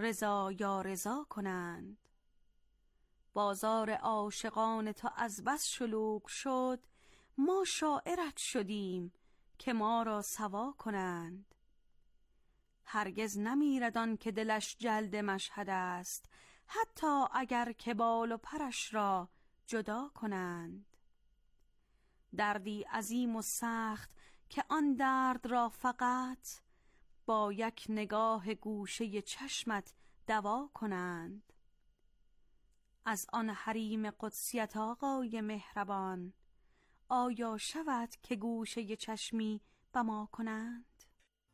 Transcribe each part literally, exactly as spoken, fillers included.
رضا یا رضا کنند. بازار عاشقان تو از بس شلوغ شد، ما شاعرت شدیم که ما را سوا کنند. هرگز نمیرد آن که دلش جلد مشهد است، حتی اگر که بال و پرش را جدا کنند. دردی عظیم و سخت که آن درد را فقط با یک نگاه گوشه چشمت دوا کنند. از آن حریم قدسیت آقای مهربان، آیا شود که گوشه چشمی به ما کنند؟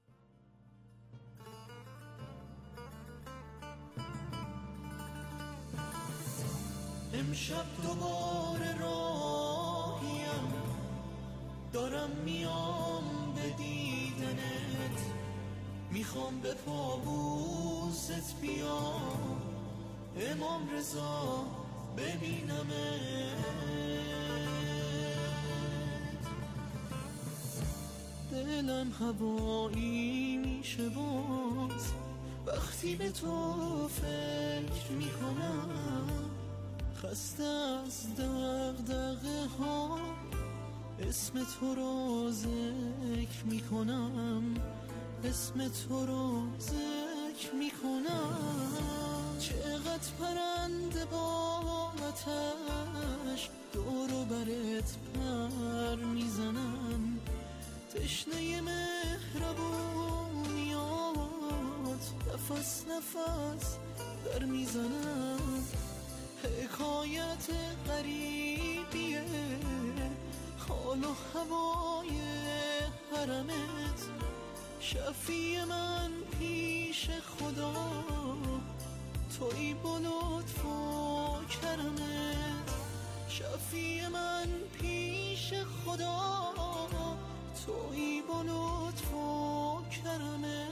امشب دوباره راهیم، دارم میام به دیدنت، میخوام به پابوست بیام امام رضا ببینمت. دلم هوایی میشه باز وقتی به تو فکر میکنم، خسته از دغدغه ها اسم تو رو ذکر میکنم، اسم تو رو ذکر میکنم. چقدر پرنده با آتش دور و برت پر میزنم، تشنه مهربونیات نفس نفس در میزنم. حکایت غریبیه حال و هوای حرمت، شفیع من پیش خدا تویی با لطف و کرمت. شفیع من پیش خدا تویی با لطف و کرمت.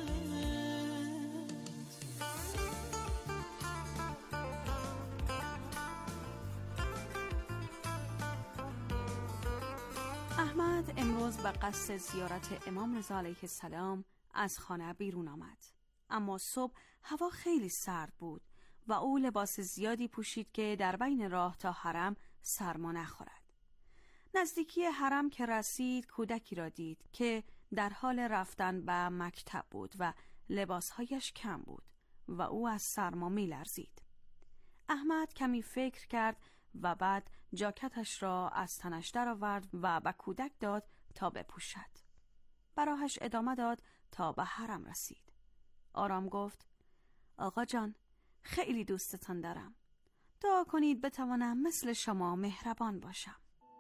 احمد امروز به قصد زیارت امام رضا علیه السلام از خانه بیرون آمد، اما صبح هوا خیلی سرد بود و او لباس زیادی پوشید که در بین راه تا حرم سرما نخورد. نزدیکی حرم که رسید کودکی را دید که در حال رفتن به مکتب بود و لباسهایش کم بود و او از سرما می لرزید. احمد کمی فکر کرد و بعد جاکتش را از تنش درآورد و به کودک داد تا بپوشد. براهش ادامه داد تا به حرم رسید. آرام گفت: آقا جان، خیلی دوستتان دارم. دعا کنید بتوانم مثل شما مهربان باشم.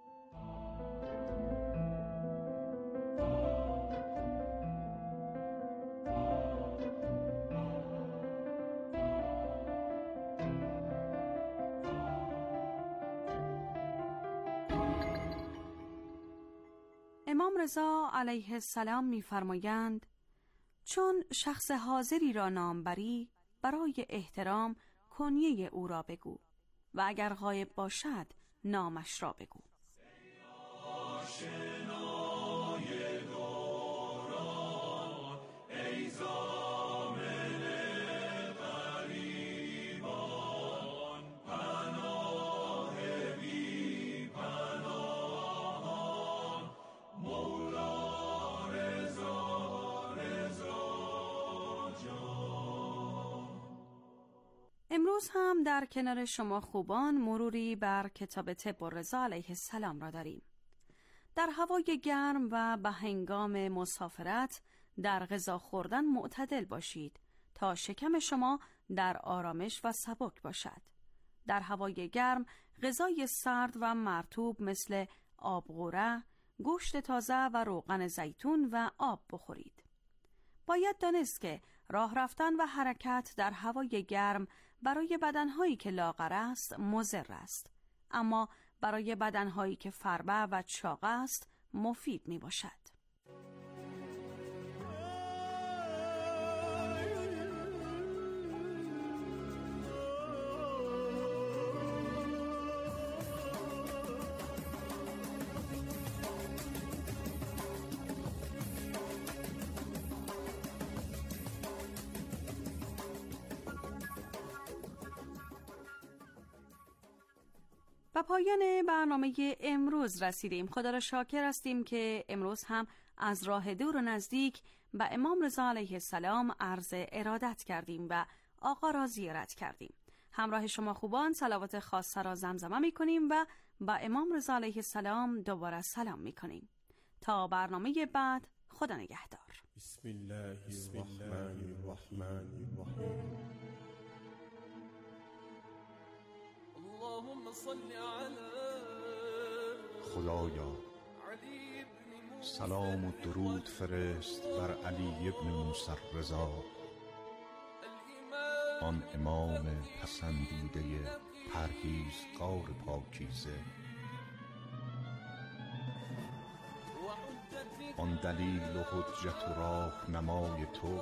امام رضا علیه السلام می‌فرمایند: چون شخص حاضری را نام بری، برای احترام کنیه او را بگو و اگر غایب باشد نامش را بگو. امروز هم در کنار شما خوبان مروری بر کتاب طب الرضا علیه السلام را داریم. در هوای گرم و به هنگام مسافرت در غذا خوردن معتدل باشید تا شکم شما در آرامش و سبک باشد. در هوای گرم غذای سرد و مرطوب مثل آبغوره، گوشت تازه و روغن زیتون و آب بخورید. باید دانست که راه رفتن و حرکت در هوای گرم برای بدنهایی که لاغر است مضر است، اما برای بدنهایی که فربه و چاق است مفید می باشد. و پایان برنامه امروز رسیدیم. خدا را شاکر هستیم که امروز هم از راه دور و نزدیک به امام رضا علیه السلام عرض ارادت کردیم و آقا را زیارت کردیم. همراه شما خوبان صلوات خاصه را زمزمه می کنیم و با امام رضا علیه السلام دوباره سلام می کنیم. تا برنامه بعد، خدا نگهدار. بسم الله الرحمن الرحیم. اللهم صل علی خدایا سلام و درود فرست بر علی ابن موسی رضا، آن امام پسندیده پرهیزگار پاکیزه، آن دلیل و حجت و راهنمای تو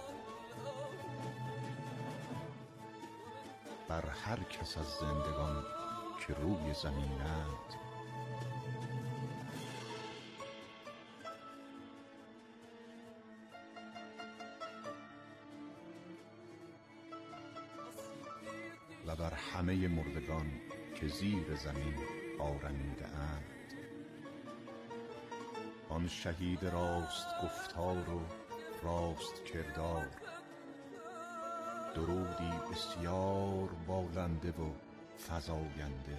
بر هر کس از زندگان که روی زمینند. و بر همه مردگان که زیر زمین آرمیده اند، آن شهید راست گفتار و راست کردار، درودی بسیار بالنده و فزاینده.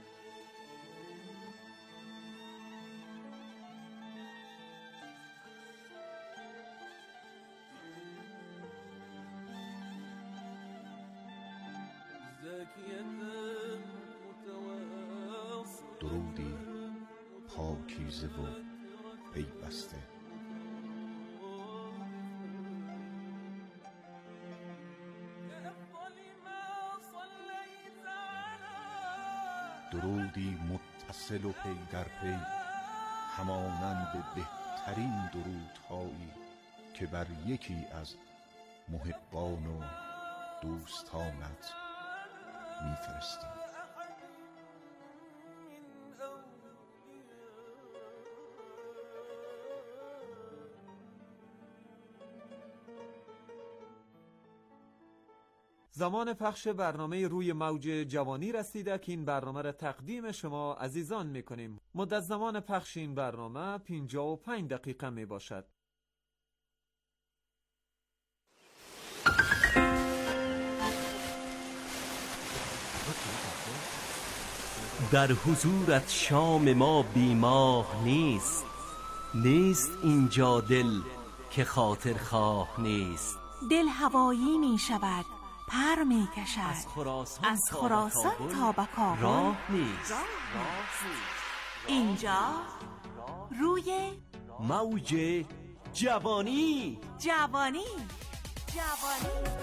درودی پاکیزه و پیوسته. درودی متصل و پی در پی، همانند بهترین درودهایی که بر یکی از محبان و دوستانت میفرستی. زمان پخش برنامه روی موج جوانی رسیده که این برنامه را تقدیم شما عزیزان میکنیم. مدت زمان پخش این برنامه پنجاه و پنج دقیقه می باشد. در حضورت شام ما بیماه نیست، نیست اینجا دل که خاطر خواه نیست. دل هوایی می شود، پر می کشد از خراسان, از خراسان تا به کابل راه نیست. اینجا روی موج جوانی. جوانی جوانی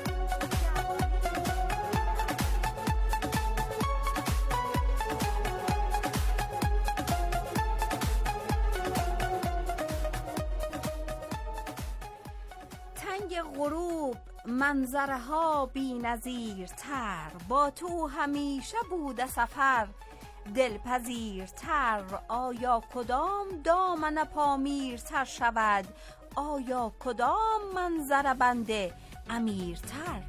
تنگ غروب منظره ها بی نظیر تر، با تو همیشه بوده سفر دلپذیر تر. آیا کدام دامن پامیر تر شود، آیا کدام منظره بنده امیر تر؟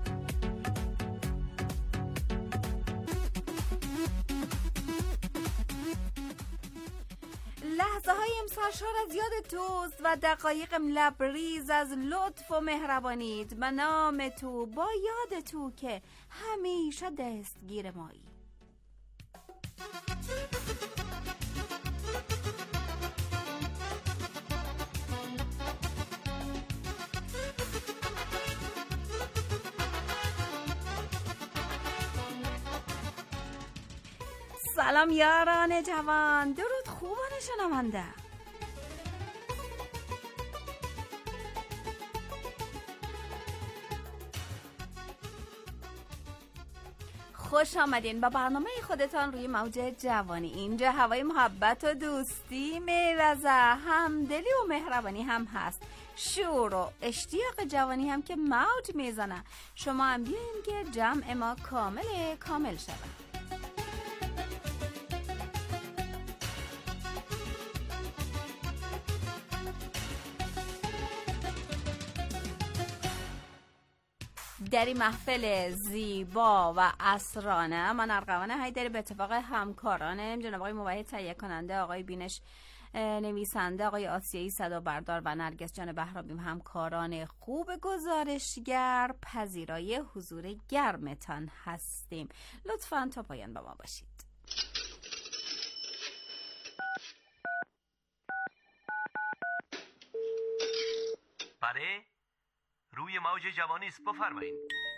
لحظه هایم سرشار از یاد توست و دقایقم لبریز از لطف و مهربانیت. به نام تو، با یاد تو که همیشه دستگیر مایی. سلام یاران جوان، درود خوبان شنونده. خوش آمدین به برنامه خودتان روی موج جوانی. اینجا هوای محبت و دوستی میوزه، همدلی و مهربانی هم هست، شور و اشتیاق جوانی هم که موج میزنه. شما هم بیاین که جمع ما کامل کامل شود. در این محفل زیبا و عصرانه من ارغوان حیدری به اتفاق همکارانم جناب آقای موحد تهیه کننده، آقای بینش نویسنده، آقای آسیایی صدا بردار و نرگس جان بهرامیم همکاران خوب گزارشگر پذیرای حضور گرمتان هستیم. لطفاً تا پایان با ما باشید. بله، روی موج جوانی است، بفرمایید.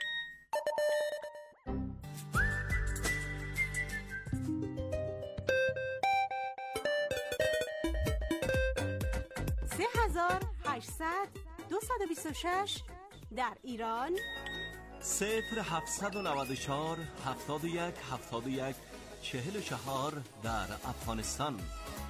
سه هزار هشتصد دویست و بیست و شش در ایران، صفر هفتصد و نود و چهار هفتاد و یک هفتاد و یک چهل و چهار در افغانستان.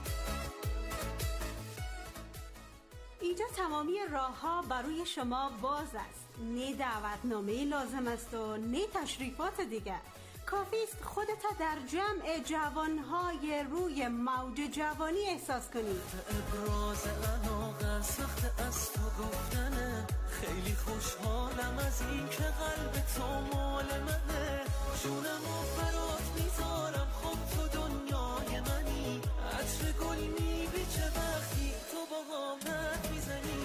اینجا تمامی راه ها برای شما باز است. نه دعوتنامه لازم است و نه تشریفات دیگر. کافی است خودت در جمع جوانهای روی موج جوانی احساس کنید. ابراز علاقه سخت از تو گفتنه، خیلی خوشحالم از این که قلب تو مال منه، جونمو برات میذارم، خب تو دنیای منی، عطر گل میبیچه وقتی تو با قامت میزنی.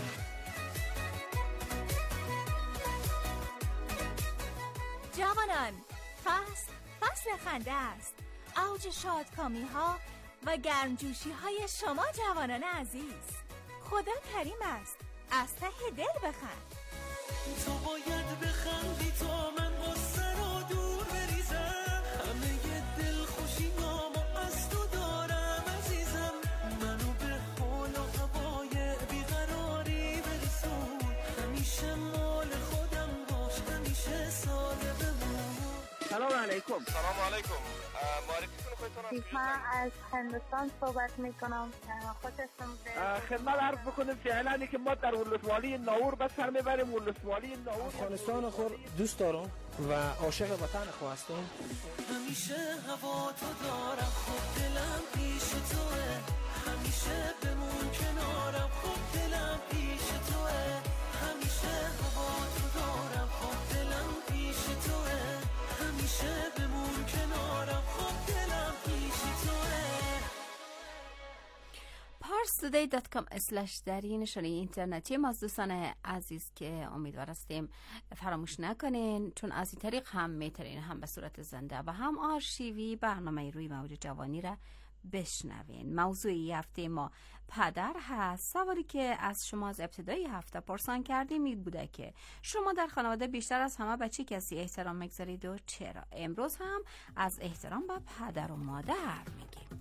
جوانان، فصل فصل خنده است، اوج شادکامی ها و گرمجوشی های شما جوانان عزیز. خدا کریم است، از ته دل بخند. تو باید بخندی تا من با سر و دور بریزم، همه دل خوشی نامو از تو دارم عزیزم، منو به حال و هوای بیقراری برسون، همیشه مال خودم باش، همیشه ساده بمون. سلام علیکم. سلام علیکم. معرفیتون خودتون. من از هندوستان صحبت میکنم. خوشتون بیاد. خدمت عرض بکنم فعلا که ما در ولسوالی ناور به سر میبریم. ولسوالی ناور افغانستان خود دوست دارم و عاشق وطن خود هستم. همیشه هوا تو دارم، خود دلم پیش توه، همیشه بمون کنارم، خود دلم پیش توه، همیشه هوا تو دارم، خود دلم پیش توه، همیشه بمون کنارم، خود دلم پیش توه. پارس تودی دات کام اسلش در این نشانی اینترنتی ما. دوستان عزیز که امیدوار هستیم فراموش نکنین، چون از این طریق هم میتونین هم به صورت زنده و هم آرشیوی برنامه روی موج جوانی را بشنوین. موضوعی هفته ما پدر هست. سوالی که از شما از ابتدای هفته پرسان کردیم این بوده که شما در خانواده بیشتر از همه به چه کسی احترام میگذارید و چرا؟ امروز هم از احترام به پدر و مادر میگیم.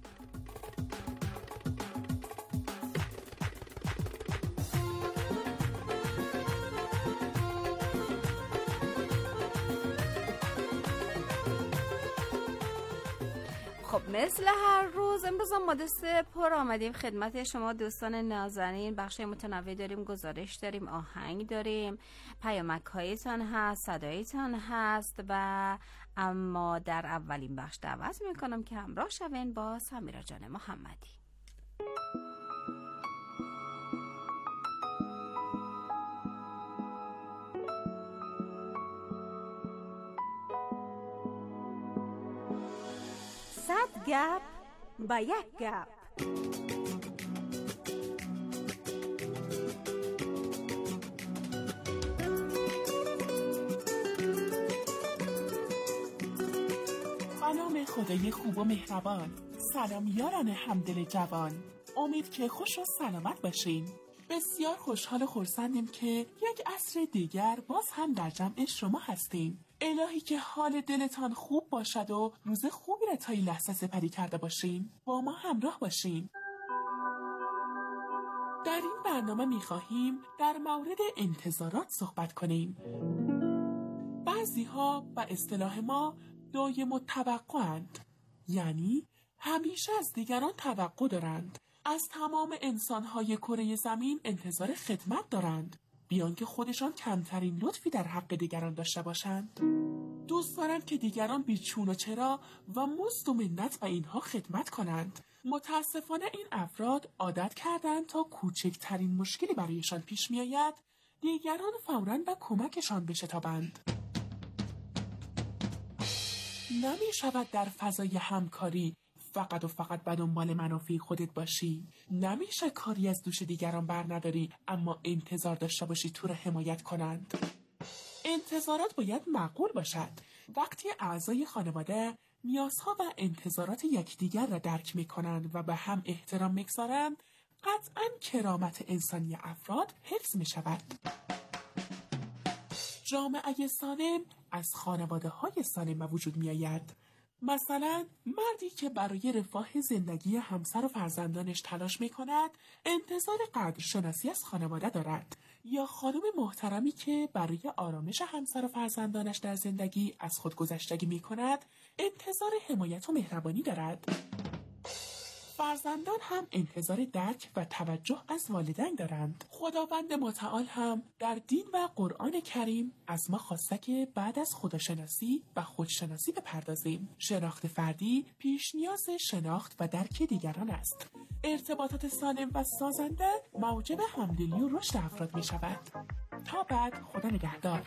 خب مثل هر روز امروز هم ما دسته پر آمدیم خدمت شما دوستان نازنین. بخش متنوع داریم، گزارش داریم، آهنگ داریم، پیامک هایتان هست، صدایتان هست و اما در اولین بخش دعوت میکنم که همراه شوین با سمیرا جان محمدی. صد گپ با یک گپ. به نام خدای خوب و مهربان. سلام یاران همدل جوان، امید که خوش و سلامت باشین. بسیار خوشحال و خرسندیم که یک عصر دیگر باز هم در جمع شما هستیم. الهی که حال دلتان خوب باشد و روز خوبی را تا این لحظه سپری کرده باشین. با ما همراه باشین. در این برنامه می‌خواهیم در مورد انتظارات صحبت کنیم. بعضی ها به اصطلاح ما دایم التوقع‌اند، یعنی همیشه از دیگران توقع دارند. از تمام انسان‌های کره زمین انتظار خدمت دارند، بیان که خودشان کمترین لطفی در حق دیگران داشته باشند. دوست دارند که دیگران بیچون و چرا و مزد و منت به اینها خدمت کنند. متاسفانه این افراد عادت کردند تا کوچکترین مشکلی برایشان پیش می آید دیگران فوراً به کمکشان بشتابند. نمی شود در فضای همکاری فقط و فقط به دنبال منافع خودت باشی. نمیشه کاری از دوش دیگران بر نداری اما انتظار داشته باشی تو رو حمایت کنند. انتظارات باید معقول باشد. وقتی اعضای خانواده نیازها و انتظارات یکدیگر را درک می کنند و به هم احترام می گذارند، قطعاً کرامت انسانی افراد حفظ می شود. جامعه سالم از خانواده های سالم به وجود می آید. مثلا مردی که برای رفاه زندگی همسر و فرزندانش تلاش می کند انتظار قدرشناسی از خانواده دارد، یا خانم محترمی که برای آرامش همسر و فرزندانش در زندگی از خودگذشتگی می کند انتظار حمایت و مهربانی دارد. فرزندان هم انتظار درک و توجه از والدین دارند. خداوند متعال هم در دین و قرآن کریم از ما خواسته که بعد از خداشناسی و خودشناسی بپردازیم. شناخت فردی پیش نیاز شناخت و درک دیگران است. ارتباطات سالم و سازنده موجب همدلی و رشد افراد می شود. تا بعد، خدا نگهدار.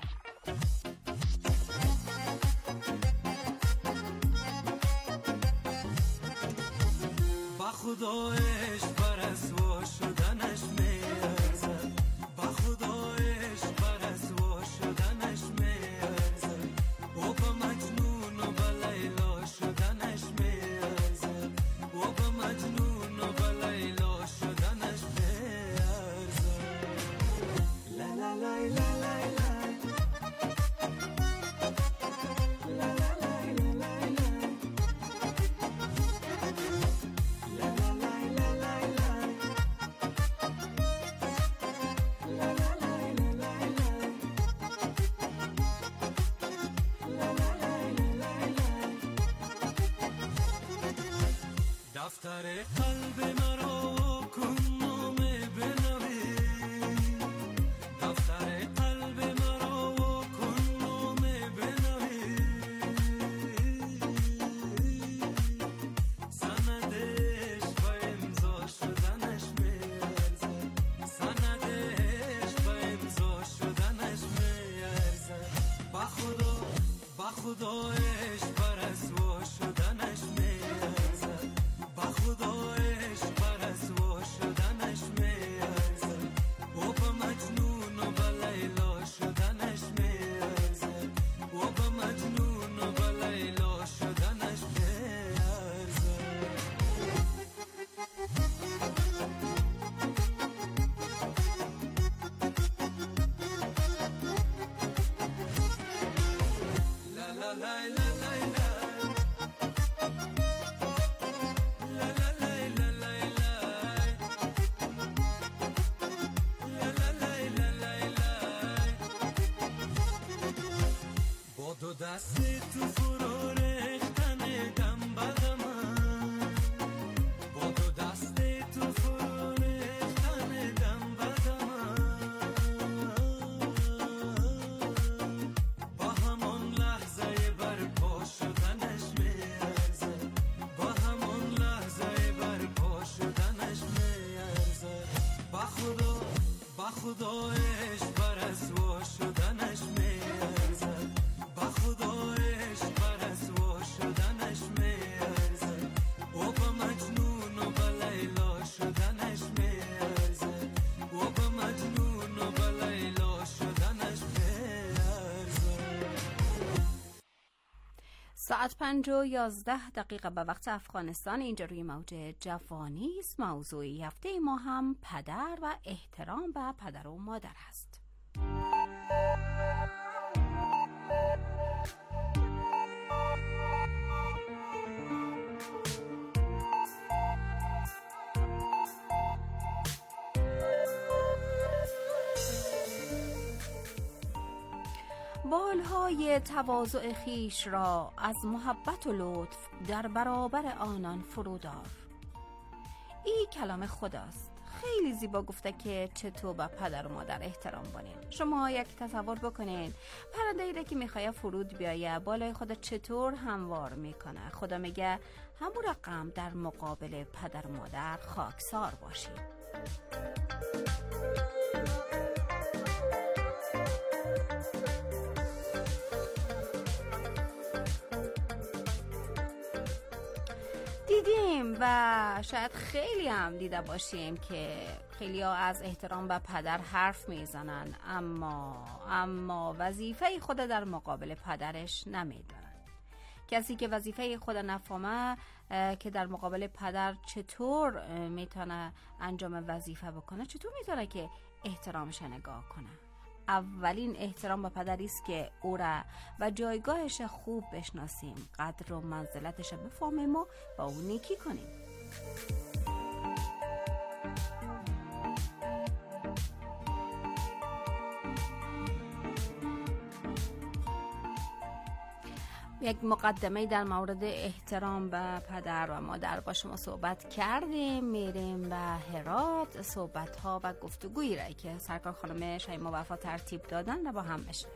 خدا عشق بر اسوا شدنش میارزد، با خدا عشق بر اسوا شدنش میارزد، و با مجنون و با لیلا شدنش میارزد، و با مجنون و با لیلا شدنش میارزد. لا لا لا لا لا دفتر قلب مرا کن نامه بنویس، دفتر قلب مرا کن نامه بنویس، سندش و امضا شدنش میارزد، سندش و امضا شدنش میارزد، با خدا با خدا عشق بر اسوا شدنش میارزد، با خدا عشق بر اسوا شدنش میارزد، و با مجنون و با لیلا شدنش میارزد، و با مجنون و با لیلا شدنش میارزد. لا لا لا لا دو دست تو فرو ریختن دم بدم، با دو دست تو فرو ریختن دم بدم، با همون لحظه برپا شدنش میارزد، با همون لحظه برپا شدنش میارزد، با خدا با خدا عشق بر اسوا شدنش میارزد، با خدا عشق بر اسوا شدنش میارزد، و با مجنون و با لیلا شدنش میارزد، و با مجنون و با لیلا شدنش میارزد. ساعت پنج و یازده دقیقه به وقت افغانستان. اینجا روی موج جوانی است. موضوعی هفته ما هم پدر و احترام به پدر و مادر هست. بالهای تواضع خیش را از محبت و لطف در برابر آنان فرودار. این کلام خداست. خیلی زیبا گفته که چطور به پدر و مادر احترام کنین. شما یک تصور بکنین پرنده‌ای را که میخواد فرود بیایه بالای خود چطور هموار میکنه. خدا میگه همون رقم در مقابل پدر و مادر خاکسار باشید. دیدیم و شاید خیلی هم دیده باشیم که خیلی ها از احترام به پدر حرف میزنن اما اما وظیفه خود در مقابل پدرش نمیدونن. کسی که وظیفه خود نفهمه که در مقابل پدر چطور میتونه انجام وظیفه بکنه، چطور میتونه که احترامش نگاه کنه. اولین احترام به پدری است که او را و جایگاهش خوب بشناسیم، قدر و منزلتش بفهمیم و با او نیکی کنیم. یک مقدمه در مورد احترام به پدر و مادر با شما صحبت کردیم. میریم به هرات، صحبت ها و گفتگویی را که سرکار خانم شیما وفا ترتیب دادن و با هم بشنویم.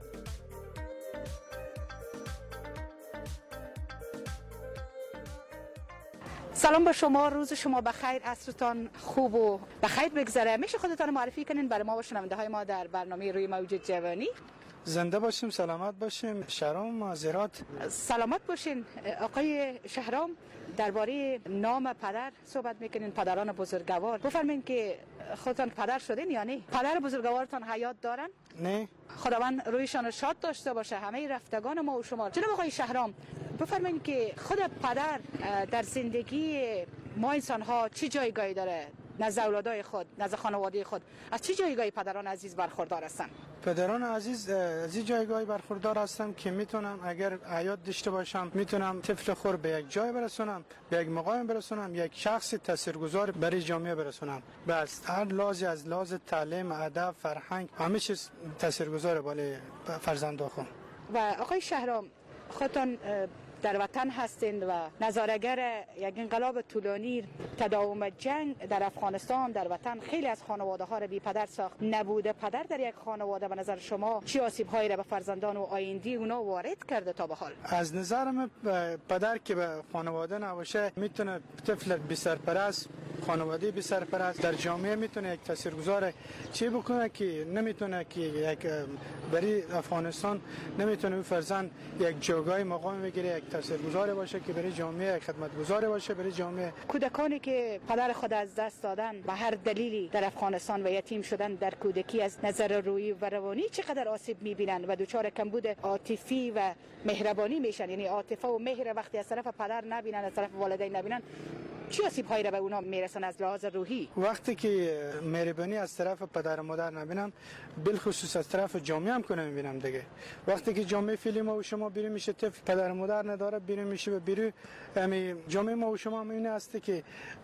سلام به شما، روز شما بخیر، عصرتان خوب و بخیر بگذره. میشه خودتان معرفی کنین برای ما و شنونده های ما در برنامه روی موج جوانی؟ زنده باشیم، سلامت باشیم. شهرام معذرات. سلامت باشین. آقای شهرام، درباره نام پدر صحبت میکنین، پدران بزرگوار. بفرمایین که خودتان پدر شدین یا نه؟ پدر بزرگوارتان حیات دارن؟ نه. خداوند رویشان شاد داشته باشه، همه رفتگان ما و شما. جناب آقای شهرام، بفرمایین که خود پدر در زندگی ما انسان ها چه جایگاهی داره؟ نزد اولادای خود، نزد خانواده خود، از چه جایگاهی پدران عزیز برخوردار هستن؟ پدران عزیز از این جایگاهی برخوردار هستم که میتونم اگر حیات داشته باشم میتونم طفل خور به یک جای برسونم، به یک مقام برسونم، یک شخص تاثیرگذار برای جامعه برسونم. بس هر لحاظی از لحاظ تعلیم، ادب، فرهنگ، همه چیز تاثیرگذار بالای فرزندان خود. و آقای شهرام، خودتان در وطن هستند و نظارگر یک انقلاب طولانی، تداوم جنگ در افغانستان در وطن خیلی از خانواده ها را بی پدر ساخت. نبوده پدر در یک خانواده به نظر شما چه آسیب هایی را به فرزندان و آینده اونا وارد کرده تا به حال؟ از نظر من پدر که به خانواده نباشه میتونه طفل بی سرپرست، خانواده بی سرپرست در جامعه میتونه یک تاثیرگذار چی بکنه که نمیتونه که یک برای افغانستان نمیتونه فرزند یک جایگاه مقام بگیره، یک تاثیرگذار باشه که برای جامعه خدمتگزار باشه برای جامعه. کودکانی که پدر خود از دست دادن به هر دلیلی در افغانستان و یتیم شدن در کودکی از نظر روحی و روانی چقدر آسیب میبینن و دچار کمبود عاطفی و مهربانی میشن، یعنی عاطفه و مهر وقتی از طرف پدر نبینن، از طرف والدین نبینن، چه آسیب هایی را به اونا میرسن از لحاظ روحی؟ وقتی که مهربانی از طرف پدر و مادر نبینم، بالخصوص از طرف جامعه هم کنه میبینم دیگه. وقتی که جامعه فیلم ما و شما بیرون میشه، طفل پدر و مادر نداره بیرون میشه و بیرون یعنی جامعه ما و شما هم اینه است که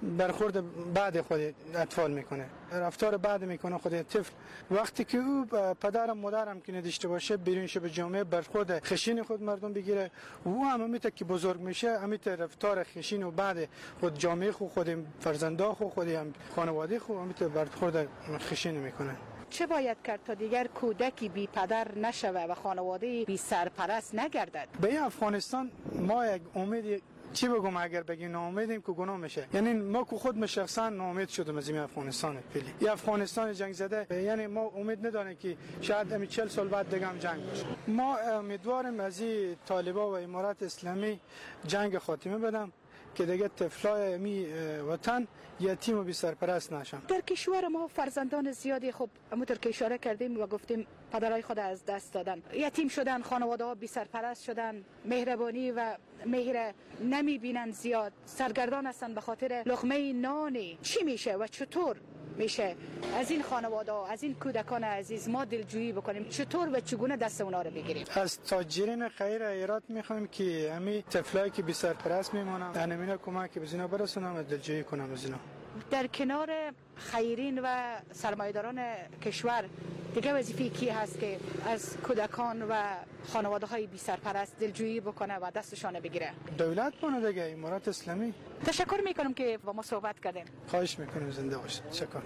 برخورد بعد خود اطفال میکنه، رفتار بعد میکنه خود طفل. وقتی که او پدر و مادر هم که نداشته باشه بیرون شه به جامعه برخورد خشین خود مردم بگیره، او هم همیته که بزرگ میشه همیته رفتار خشین و بعد خود جامعه خود خود فرزندا خود خود هم خانواده خود همیته برخورد خشین میکنه. چه باید کرد تا دیگر کودکی بی پدر نشوه و خانواده بی سرپرست نگردد؟ به افغانستان ما یک امید چی بگم اگر بگیم ناامیدیم که گناه میشه. یعنی ما که خود شخصا ناامید شدم از این افغانستان پلی. این افغانستان جنگ زده، یعنی ما امید نداریم که شاید همین چهل سال بعد دیگه هم جنگ بشه. ما امیدواریم از این طالبا و امارات اسلامی جنگ خاتمه بدم که دیگه طفلای می وطن یتیم و بی سرپرست نشن. در کشور ما فرزندان زیادی خب همونطور که اشاره کردیم و گفتیم پدرای خود از دست دادن، یتیم شدن، خانواده ها بی سرپرست شدن، مهربانی و مهر نمی بینن، زیاد سرگردان هستن به خاطر لقمه نانی. چی میشه و چطور میشه از این خانواده ها، از این کودکان عزیز ما دلجویی بکنیم؟ چطور و چگونه دست اونا رو بگیریم؟ از تاجرین خیر ایراد میخوایم که همین طفلایی که بی سرپرست میمونن انمینا کمک به اینا برسونم و دلجویی کنم از اینا. در کنار خیرین و سرمایه‌داران کشور دیگه وظیفه کی هست که از کودکان و خانواده های بی سرپرست دلجویی بکنه و دستشان بگیره؟ دولت بونه دیگه، امارات اسلامی. تشکر میکنم که با ما صحبت کردیم. خواهش میکنم، زنده باشید. تشکر.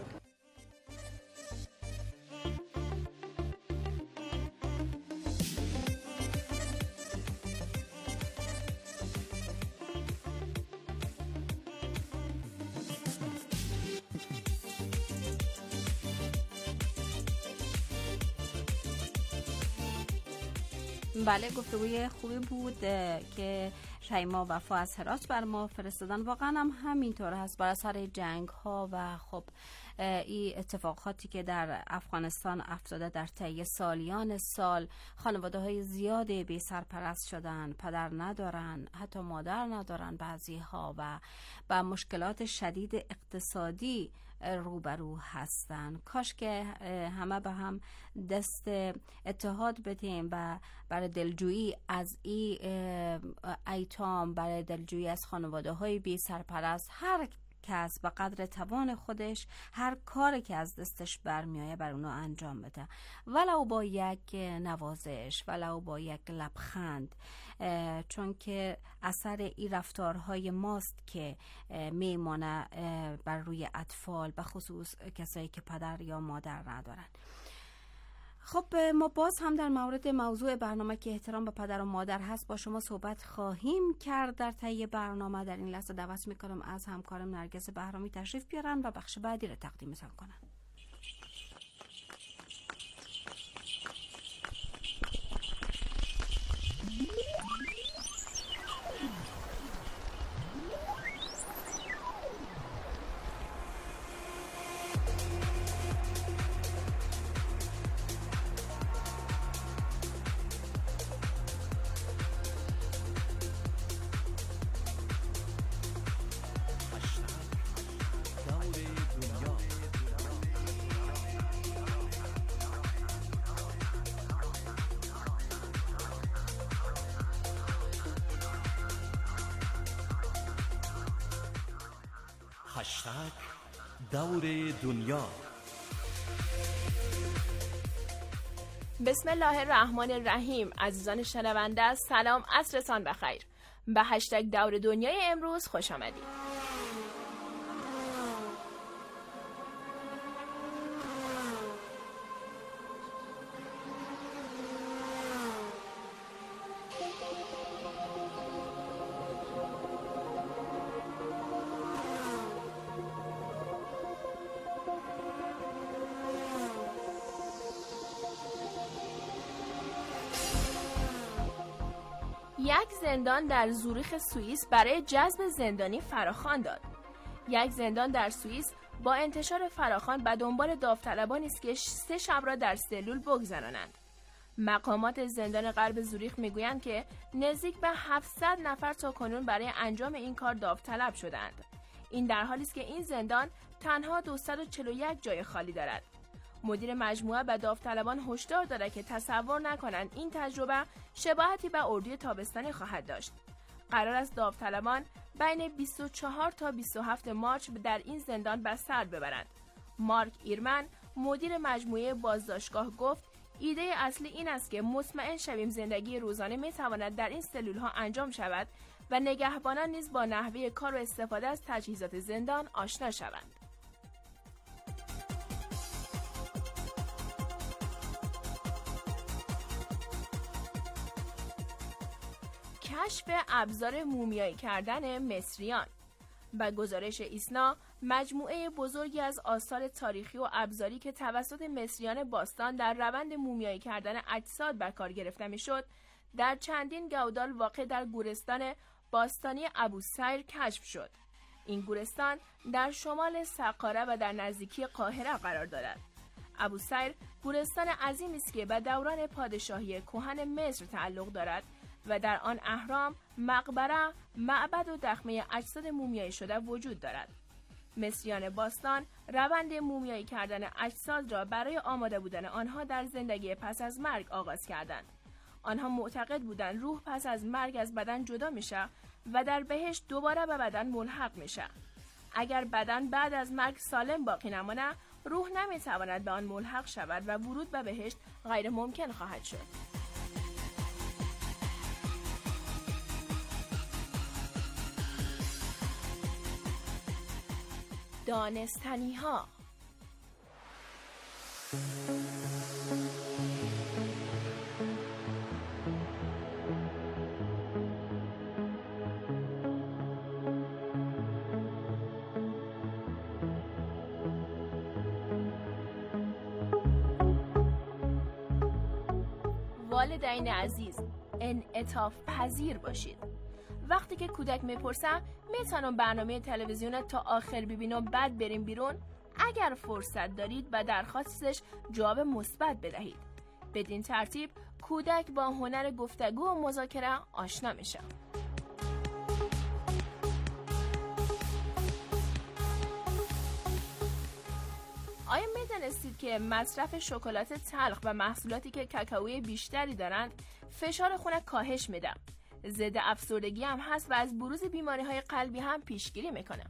بله، گفتگوی خوبی بود که شیما وفا از هرات بر ما فرستادن. واقعا هم همینطور هست، بر اثر جنگ ها و خب این اتفاقاتی که در افغانستان افتاده در طی سالیان سال، خانواده های زیادی بی سرپرست شدن، پدر ندارن، حتی مادر ندارن بعضی ها، و با مشکلات شدید اقتصادی روبرو هستن. کاش که همه به هم دست اتحاد بدیم و برای دلجویی از این ایتام، برای دلجویی از خانواده های بی سرپرست، هر کس به قدر توان خودش هر کاری که از دستش برمیایه بر اونو انجام بده، ولو با یک نوازش، ولو با یک لبخند، چون که اثر این رفتارهای ماست که میمانه بر روی اطفال، به خصوص کسایی که پدر یا مادر ندارن. خب ما باز هم در مورد موضوع برنامه که احترام به پدر و مادر هست با شما صحبت خواهیم کرد در طی برنامه. در این لحظه دعوت میکنم از همکارم نرگس بهرامی تشریف بیارن و بخش بعدی رو تقدیمتان کنن. هشتگ دور دنیا. بسم الله الرحمن الرحیم. عزیزان شنونده سلام، عصرتان بخیر. به هشتگ دور دنیای امروز خوش آمدید. یک زندان در زوریخ سوئیس برای جذب زندانی فراخوان داد. یک زندان در سوئیس با انتشار فراخوان به دنبال داوطلبانی است که سه شب را در سلول بگذرانند. مقامات زندان غرب زوریخ میگویند که نزدیک به هفتصد نفر تا کنون برای انجام این کار داوطلب شدند. این در حالی است که این زندان تنها دویست و چهل و یک جای خالی دارد. مدیر مجموعه به داوطلبان هشدار داده که تصور نکنند این تجربه شباهتی به اردوی تابستانی خواهد داشت. قرار است داوطلبان بین بیست و چهار تا بیست و هفت مارس در این زندان به سر ببرند. مارک ایرمن مدیر مجموعه بازداشتگاه گفت ایده اصلی این است که مطمئن شویم زندگی روزانه می تواند در این سلول ها انجام شود و نگهبانان نیز با نحوه کار و استفاده از تجهیزات زندان آشنا شوند. کشف ابزار مومیایی کردن مصریان. به گزارش ایسنا، مجموعه بزرگی از آثار تاریخی و ابزاری که توسط مصریان باستان در روند مومیایی کردن اجساد به کار گرفته میشد، در چندین گودال واقع در گورستان باستانی ابوسیر کشف شد. این گورستان در شمال سقاره و در نزدیکی قاهره قرار دارد. ابوسیر گورستان عظیمی است که به دوران پادشاهی کهن مصر تعلق دارد و در آن اهرام، مقبره، معبد و دخمه اجساد مومیایی شده وجود دارد. مصریان باستان روند مومیایی کردن اجساد را برای آماده بودن آنها در زندگی پس از مرگ آغاز کردند. آنها معتقد بودند روح پس از مرگ از بدن جدا میشه و در بهشت دوباره به بدن ملحق میشه. اگر بدن بعد از مرگ سالم باقی نمانه، روح نمیتواند به آن ملحق شود و ورود به بهشت غیر ممکن خواهد شد. دانستنی ها. والدین عزیز، انعطاف پذیر باشید. وقتی که کودک میپرسه میتونم برنامه تلویزیون تا آخر ببینم بعد بریم بیرون، اگر فرصت دارید و درخواستش جواب مثبت بدهید. بدین ترتیب کودک با هنر گفتگو و مذاکره آشنا میشه. آیا میدانستید که مصرف شکلات تلخ و محصولاتی که کاکائوی بیشتری دارند فشار خون کاهش میده؟ ضد افسردگی هم هست و از بروز بیماری‌های قلبی هم پیشگیری میکنه.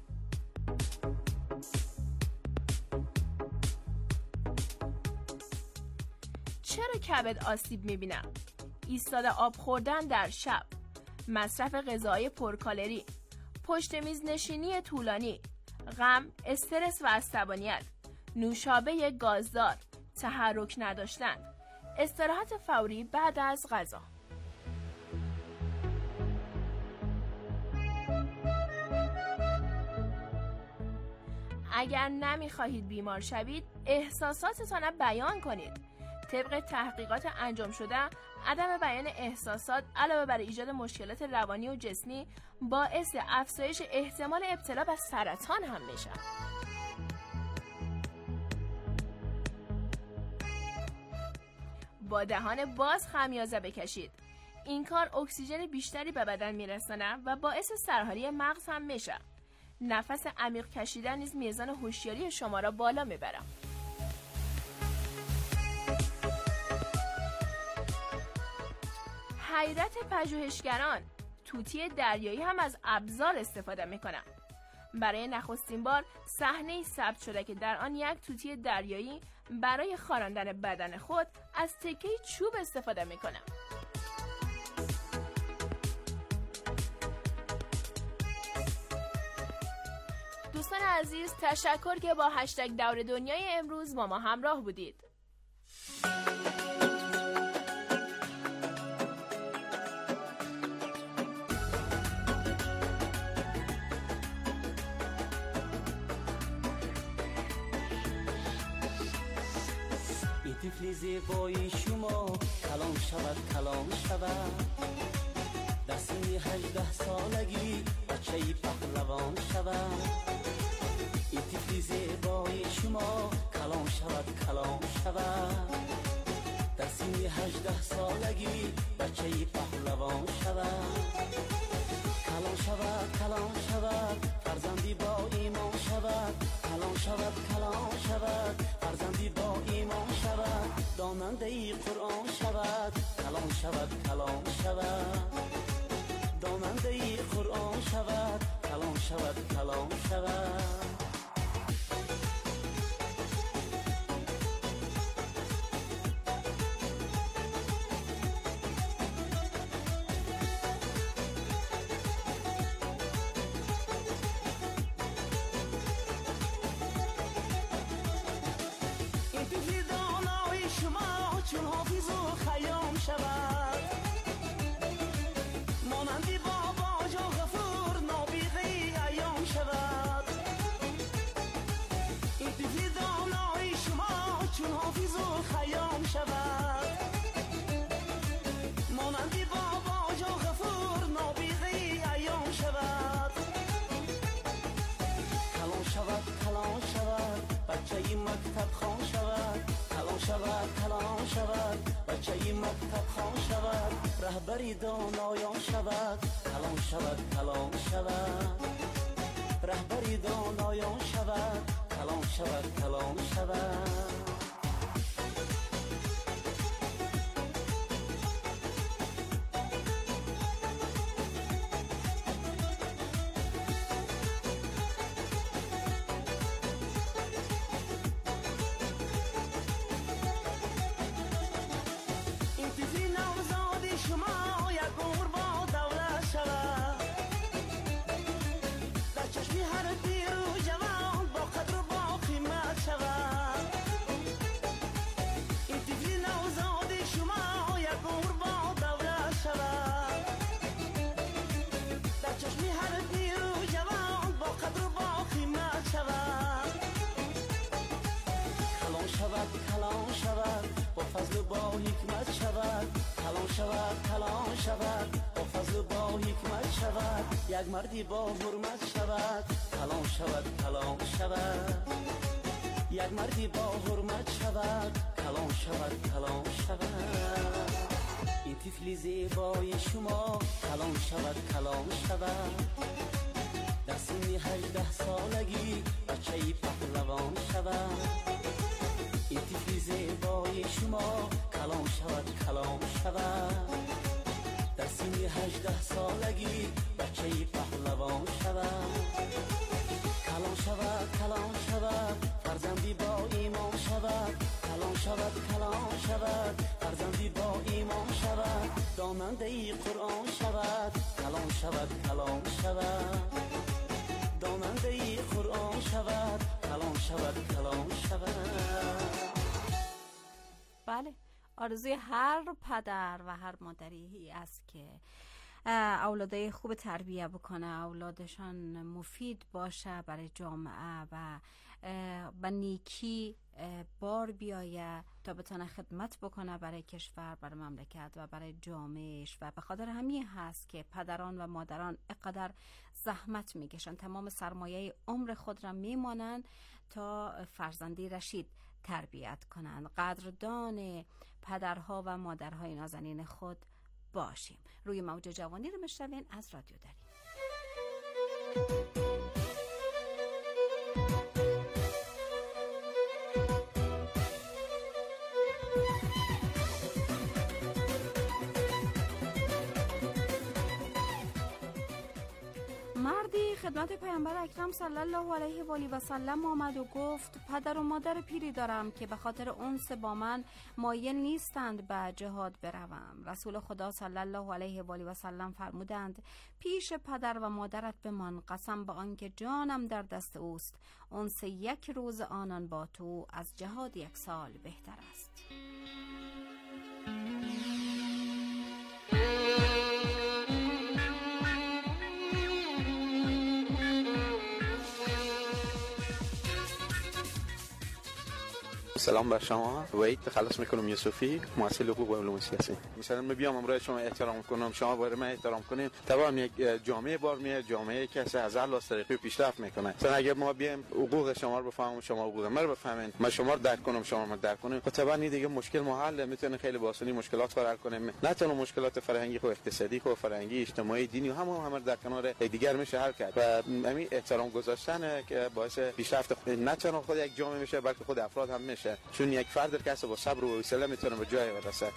چرا کبد آسیب میبینه؟ ایستاده آب خوردن در شب، مصرف غذاهای پرکالری، پشت میز نشینی طولانی، غم، استرس و عصبانیت، نوشابه گازدار، تحرک نداشتن، استراحت فوری بعد از غذا. اگر نمیخواهید بیمار شوید، احساساتتان را بیان کنید. طبق تحقیقات انجام شده، عدم بیان احساسات علاوه بر ایجاد مشکلات روانی و جسمی باعث افزایش احتمال ابتلا به سرطان هم میشه. با دهان باز خمیازه بکشید. این کار اکسیژن بیشتری به بدن میرسونه و باعث سرحالی مغز هم میشه. نفس عمیق کشیدن نیز میزان هوشیاری شما را بالا میبره. حیرت پژوهشگران، توتی دریایی هم از ابزار استفاده میکنن. برای نخستین بار صحنه‌ای ثبت شده که در آن یک توتی دریایی برای خاراندن بدن خود از تکه چوب استفاده میکنه. دوستان عزیز، تشکر که با هشتگ دور دنیای امروز با ما همراه بودید. طفل زیبای شما کلام شود کلام شود، در سن هجده سالگی بچه پهلوان شود. این طفل زیبای شما کلام شود کلام شود، در سن هجده سالگی بچه پهلوان شود. کلام شود کلام شود فرزندی با ایمان شود، کلام شود کلام شود فرزندی با ایمان شود، داننده ای قرآن شود، کلام شود کلام شود، داننده ای قرآن شود، کلام شود کلام شود. چون حافظ و خیام شود، مانندی بابا جا غفور نابیغی ایام شود. این طفل دانای شما چون حافظ و خیام شود، مانندی بابا جا غفور نابیغی ایام شود. کلام شود کلام شود بچه مکتب خوان شود، کلام شود کلام شود بچه مکتب خوان شود، رهبری دانایان شود، کلام شود کلام شود، رهبری دانایان شود، کلام شود کلام شود. شود، با فضل و با حکمت شود، یک مردی با حرمت شود، کلام شود کلام شود، یک مردی با حرمت شود، کلام شود کلام شود. این طفل زیبای شما کلام شود کلام شود، در سن هجده سالگی بچه پهلوان شود. این طفل زیبای شما کلام شود کلام شود، در سن هجده سالگی بچه پهلوان شود. کلام شود کلام شود، فرزندی با ایمان شود، کلام شود کلام شود، فرزندی با ایمان شود، دامنده ای قرآن شود، کلام شود کلام شود، دامنده ای قرآن شود، کلام شود کلام شود. بله، آرزوی هر پدر و هر مادری است که اولادای خوب تربیه بکنه، اولادشان مفید باشه برای جامعه و به نیکی بار بیایه تا بتونه خدمت بکنه برای کشور، برای مملکت و برای جامعهش. و به خاطر همین هست که پدران و مادران اقدر زحمت میکشن، تمام سرمایه عمر خود را میمانند تا فرزندی رشید تربیت کنند. قدردان پدرها و مادرهای نازنین خود باشیم. روی موج جوانی رو میشنوین از رادیو دری. مردی خدمت پیامبر اکرم صلی الله علیه و آله و سلم آمد و گفت پدر و مادر پیری دارم که به خاطر انس با من مایل نیستند به جهاد بروم. رسول خدا صلی الله علیه و آله و سلم فرمودند پیش پدر و مادرت بمان، قسم به آنکه جانم در دست اوست، انس یک روز آنان با تو از جهاد یک سال بهتر است. سلام بر شما، وحید تخلص میکنم یوسفی، محصل حقوق و علوم سیاسی. مثلا می بیام امروز شما احترام کنم، شما باید من احترام کنیم. طبعا یک جامعه بار میاد، جامعه که از هزار لاس طریقی پیشرفت میکنه. مثلا اگر ما بیایم حقوق شما رو بفهمیم، شما حقوق ما رو بفهمین، من شما رو درک کنم، شما رو درک کنیم، خب طبعا این دیگه مشکل محل میتونه خیلی با آسانی مشکلات رو حل کنیم. نه تنها مشکلات فرهنگی و اقتصادی و فرهنگی، اجتماعی، دینی و هم هم در کنار دیگر میشه حل کرد. و همین احترام گذاشتن که باعث پیشرفت نه تنها خود یک جامعه میشه بلکه خود افراد هم میشه، چون یک فرد در کسب با صبر و حوصله میتونه به جای برسه.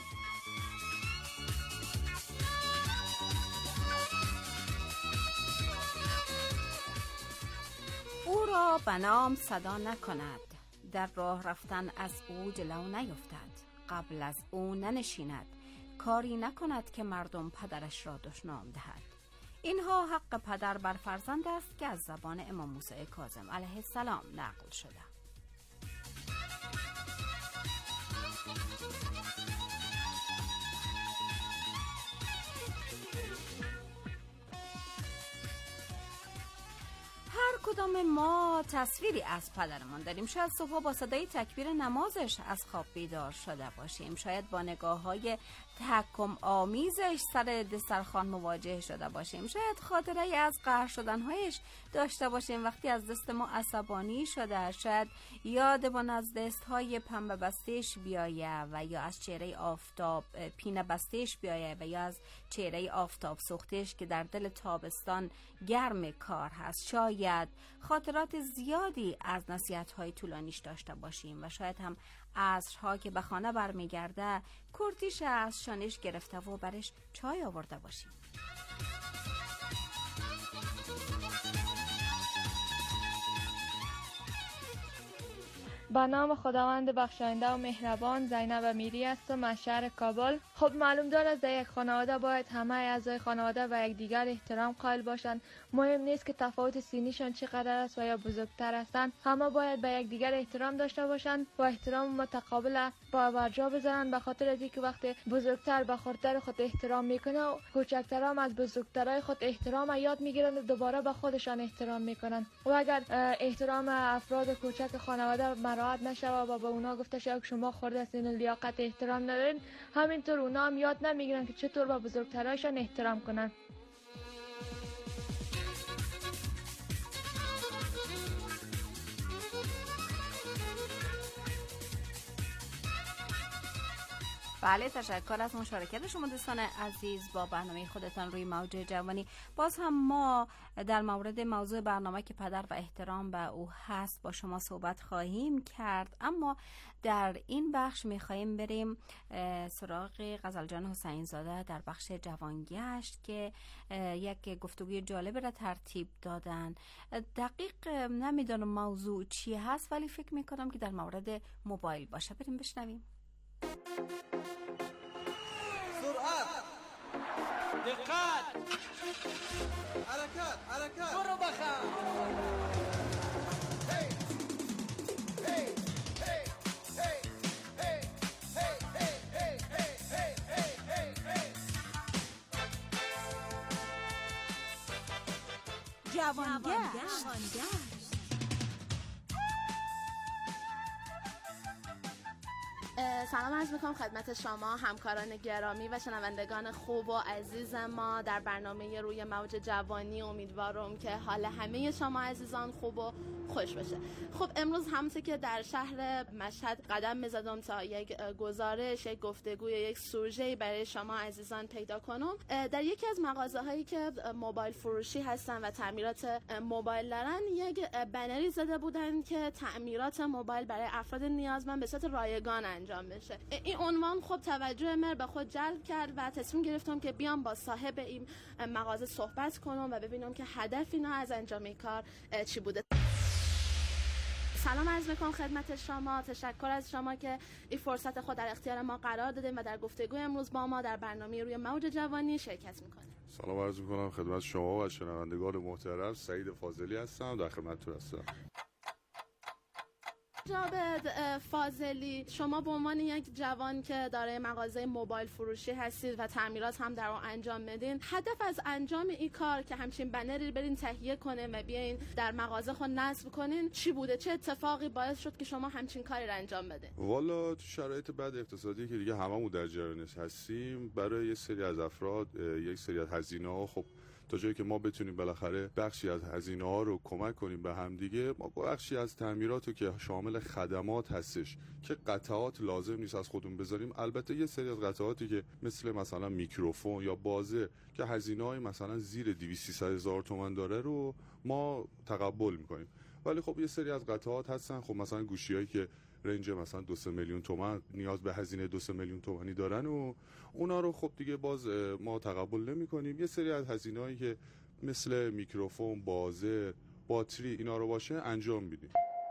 او را به نام صدا نکند، در راه رفتن از او جلو نیفتد، قبل از او ننشیند، کاری نکند که مردم پدرش را دشنام دهد. اینها حق پدر بر فرزند است که از زبان امام موسی کاظم علیه السلام نقل شده. هر کدام ما تصویری از پدرمان داریم. شاید صبح با صدای تکبیر نمازش از خواب بیدار شده باشیم، شاید با نگاه‌های تحکم آمیزش سر دسترخوان مواجه شده باشیم، شاید خاطره از قهر شدنهایش داشته باشیم وقتی از دست ما عصبانی شده، شاید یادمان از دستهای پنبه بستهش بیایه و یا از چهره آفتاب پینه بستهش بیایه و یا از چهره آفتاب سوختش که در دل تابستان گرم کار هست. شاید خاطرات زیادی از نصیحت‌های طولانیش داشته باشیم و شاید هم عصرها که به خانه برمیگرده کرتیش از شانش گرفته و برش چای آورده باشیم. با نام خداوند بخشاینده و مهربان. زینب میری هستم از شهر کابل. خب معلوم داره در یک خانواده باید همه اعضای خانواده و یک دیگر احترام قائل باشند. مهم نیست که تفاوت سنیشان چقدر است و یا بزرگتر هستند، همه باید به یک دیگر احترام داشته باشند و احترام متقابل با برجا بذارند، به خاطر از اینکه وقتی بزرگتر به خردتر خود احترام میکنه و کوچکتر هم از بزرگترای خود احترام یاد میگیرند و دوباره به خودشان احترام میکنند. و اگر احترام افراد کوچک خانواده مراعات نشه و به اونا گفته شه که شما خرد هستین لیاقت احترام ندارین، همینطور اونا هم یاد نمیگیرن که چطور با بزرگتراشون احترام کنن. بله، تشکر از مشارکت شما دوستان عزیز با برنامه خودتان روی موج جوانی. باز هم ما در مورد موضوع برنامه که پدر و احترام به او هست با شما صحبت خواهیم کرد، اما در این بخش میخواهیم بریم سراغ غزل جان حسین زاده در بخش جوانگشت که یک گفتگوی جالب را ترتیب دادن. دقیق نمیدونم موضوع چی هست ولی فکر میکنم که در مورد موبایل باشه. بریم بشنویم. سرعت، دقت، حرکت، حرکت، برو بخم. هی هی هی هی هی هی هی هی هی هی هی جوانگشت. سلام عرض میکنم خدمت شما همکاران گرامی و شنوندگان خوب و عزیز ما در برنامه روی موج جوانی. امیدوارم که حال همه شما عزیزان خوب و خوش باشه. خب امروز همونطور که در شهر مشهد قدم می‌زدم تا یک گزارش، یک گفتگوی، یک سوژه‌ای برای شما عزیزان پیدا کنم، در یکی از مغازه‌هایی که موبایل فروشی هستن و تعمیرات موبایل دارن یک بنری زده بودن که تعمیرات موبایل برای افراد نیازمند به صورت رایگان انجام بشه. این عنوان خب توجه من به خود جلب کرد و تصمیم گرفتم که بیام با صاحب این مغازه صحبت کنم و ببینم که هدف اینا از انجام این کار چی بوده. سلام عرض میکنم خدمت شما. تشکر از شما که این فرصت خود در اختیار ما قرار دادیم و در گفتگوی امروز با ما در برنامه روی موج جوانی شرکت میکنیم. سلام عرض میکنم خدمت شما و شنوندگان محترم. سعید فاضلی هستم، در خدمتتون هستم. جناب فاضلی، شما به عنوان یک جوان که دارای مغازه موبایل فروشی هستید و تعمیرات هم در اون انجام میدین، هدف از انجام این کار که همچین بنری برین تهیه کنین و بیاین در مغازه خود نصب کنین چی بوده؟ چه اتفاقی باعث شد که شما همچین کاری رو انجام بدین؟ والا تو شرایط بد اقتصادی که دیگه هممون در جریانش هستیم، برای یک سری از افراد یک سری از هزینه‌ها خب تا جایی که ما بتونیم بالاخره بخشی از هزینه ها رو کمک کنیم به هم دیگه، ما بخشی از تعمیرات رو که شامل خدمات هستش که قطعات لازم نیست از خودمون بذاریم، البته یه سری از قطعاتی که مثل مثلا میکروفون یا بازه که هزینه های مثلا زیر دویست سیصد هزار تومان داره رو ما تقبل میکنیم. ولی خب یه سری از قطعات هستن، خب مثلا گوشیایی که رنج مثلا دو سه میلیون تومان نیاز به هزینه دو سه میلیون تومانی دارن و اونا رو خب دیگه باز ما تقبل نمی کنیم. یه سری از هزینه‌هایی که مثل میکروفون، بازه، باتری اینا رو باشه انجام میدیم.